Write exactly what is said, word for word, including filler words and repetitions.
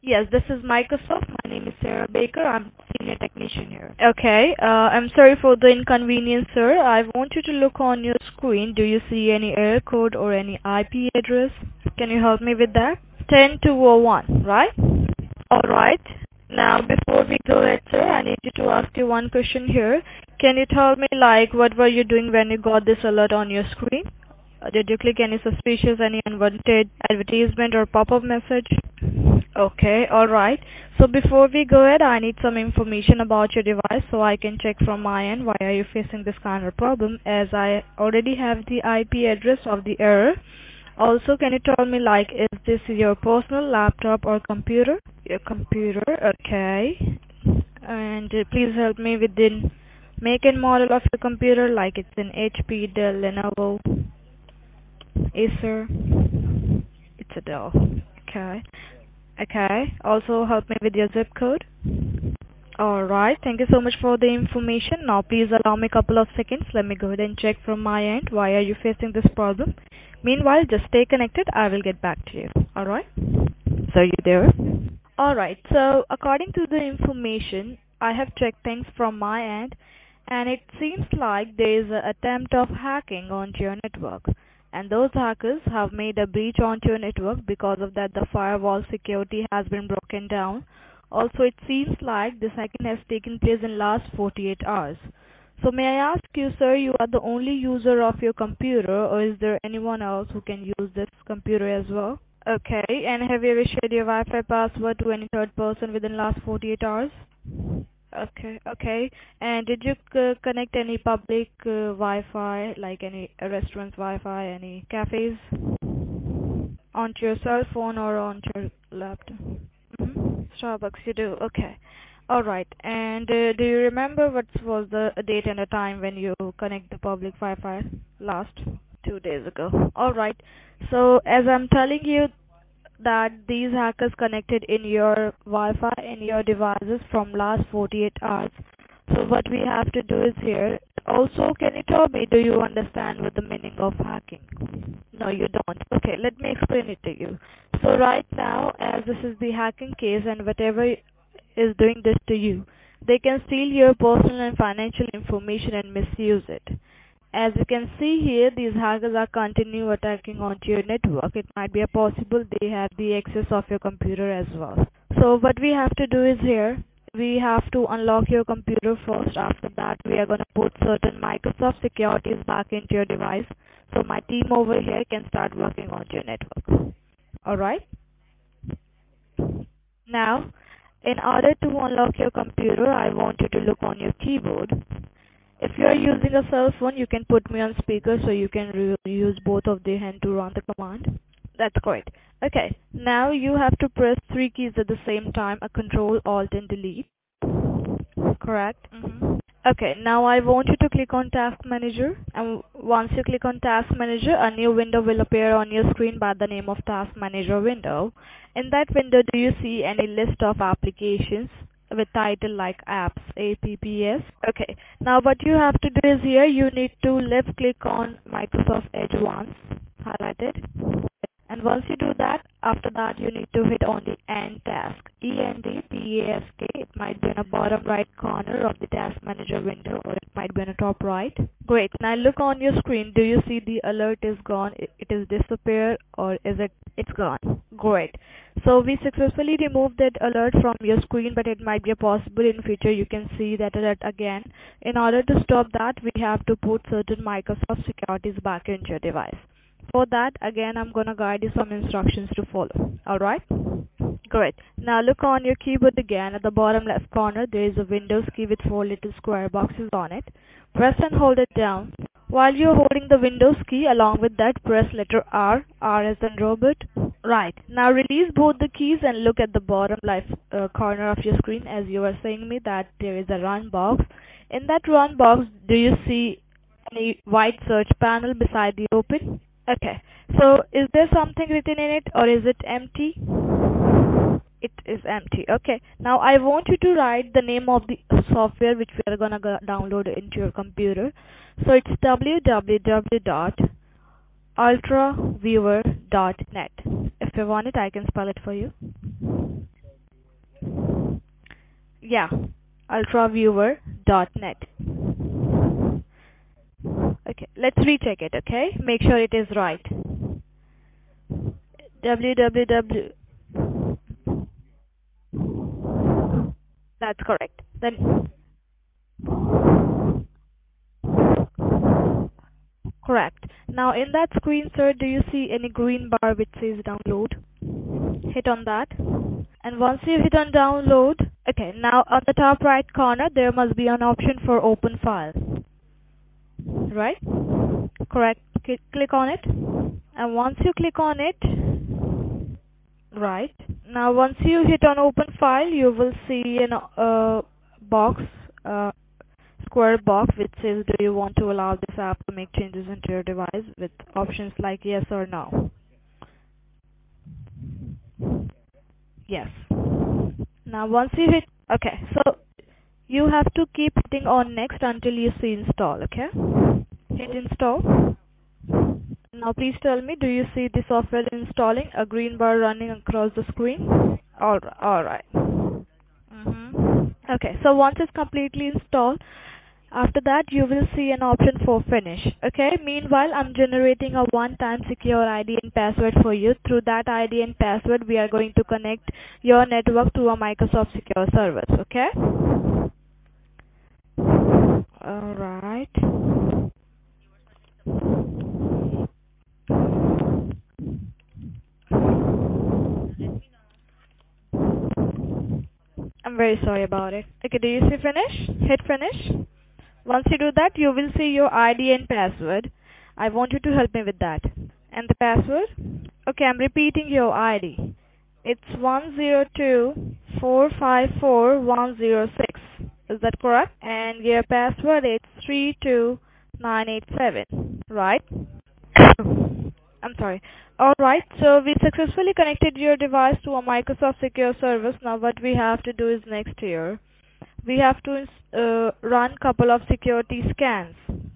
Yes, this is Microsoft. My name is Sarah Baker. I'm senior technician here. Okay, uh, I'm sorry for the inconvenience, sir. I want you to look on your screen. Do you see any error code or any I P address? Can you help me with that? ten two oh one, right? Alright. Now, before we go ahead, sir, I need you to ask you one question here. Can you tell me, like, what were you doing when you got this alert on your screen? Uh, did you click any suspicious, any unwanted advertisement or pop-up message? Okay, alright. So before we go ahead, I need some information about your device so I can check from my end why are you facing this kind of problem, as I already have the I P address of the error. Also, can you tell me, like, is this your personal laptop or computer? Your computer, okay. And uh, please help me with the make and model of your computer, like it's an H P, Dell, Lenovo, Acer. It's a Dell. Okay. Okay. Also help me with your zip code. Alright, thank you so much for the information. Now please allow me a couple of seconds. Let me go ahead and check from my end why are you facing this problem. Meanwhile, just stay connected. I will get back to you. Alright? So are you there? Alright, so according to the information, I have checked things from my end, and it seems like there is an attempt of hacking onto your network. And those hackers have made a breach onto your network. Because of that, the firewall security has been broken down. Also, it seems like this hacking has taken place in last forty-eight hours. So may I ask you, sir, you are the only user of your computer, or is there anyone else who can use this computer as well? Okay, and have you ever shared your Wi-Fi password to any third person within last forty-eight hours? Okay, okay. And did you c- connect any public uh, Wi-Fi, like any uh, restaurants Wi-Fi, any cafes, onto your cell phone or onto your laptop? hmm Starbucks, you do. Okay. All right. And uh, do you remember what was the date and the time when you connect the public Wi-Fi last? Two days ago. All right. So as I'm telling you that these hackers connected in your Wi-Fi in your devices from last forty-eight hours. So what we have to do is here. Also, can you tell me, do you understand what the meaning of hacking? No, you don't. Okay, let me explain it to you. So right now, as this is the hacking case and whatever is doing this to you, they can steal your personal and financial information and misuse it. As you can see here, these hackers are continue attacking onto your network. It might be a possible they have the access of your computer as well. So what we have to do is here, we have to unlock your computer first. After that, we are going to put certain Microsoft securities back into your device so my team over here can start working on your network. Alright? Now, in order to unlock your computer, I want you to look on your keyboard. If you are using a cell phone, you can put me on speaker so you can re- use both of the hand to run the command. That's great. Okay, now you have to press three keys at the same time, a control, alt and delete. Correct? Mm-hmm. Okay, now I want you to click on Task Manager, and once you click on Task Manager, a new window will appear on your screen by the name of Task Manager window. In that window, do you see any list of applications with title like apps, A P Ps? Okay, now what you have to do is here, you need to left click on Microsoft Edge once, highlighted. And once you do that, after that you need to hit on the End Task, E N D T A S K. It might be in the bottom right corner of the Task Manager window, or it might be on the top right. Great. Now look on your screen. Do you see the alert is gone? It, it is disappeared, or is it it's gone? Great. So we successfully removed that alert from your screen, but it might be possible in future you can see that alert again. In order to stop that, we have to put certain Microsoft securities back into your device. For that, again, I'm going to guide you some instructions to follow. Alright? Great. Now look on your keyboard again. At the bottom left corner, there is a Windows key with four little square boxes on it. Press and hold it down. While you're holding the Windows key, along with that, press letter R, R as in robot. Right. Now release both the keys and look at the bottom left uh, corner of your screen, as you were saying me that there is a run box. In that run box, do you see any white search panel beside the open? Okay. So is there something written in it, or is it empty? It is empty. Okay. Now I want you to write the name of the software which we are going to download into your computer. So it's w w w dot ultraviewer dot net. If you want it, I can spell it for you. Yeah, ultraviewer dot net. Okay, let's recheck it, okay? Make sure it is right. www. That's correct. Then, correct. Now in that screen, sir, do you see any green bar which says download? Hit on that. And once you hit on download, okay, now on the top right corner, there must be an option for open file. Right? Correct. Click, click on it. And once you click on it, right. Now once you hit on open file, you will see an uh, box, uh, square box which says, do you want to allow this app to make changes into your device, with options like yes or no. Yes. Now once you hit, okay, so you have to keep hitting on next until you see install, okay? Hit install. Now please tell me, do you see the software installing, a green bar running across the screen? All right. All right. Mm-hmm. Okay, so once it's completely installed, after that you will see an option for finish. Okay, meanwhile I'm generating a one-time secure I D and password for you. Through that I D and password, we are going to connect your network to a Microsoft Secure service. Okay? All right. I'm very sorry about it. Okay, do you see finish? Hit finish. Once you do that, you will see your I D and password. I want you to help me with that. And the password? Okay, I'm repeating your I D. It's one zero two four five four one zero six. Is that correct? And your password is three two nine eight seven, right? I'm sorry. Alright, so we successfully connected your device to a Microsoft Secure service. Now what we have to do is next here. We have to uh, run couple of security scans.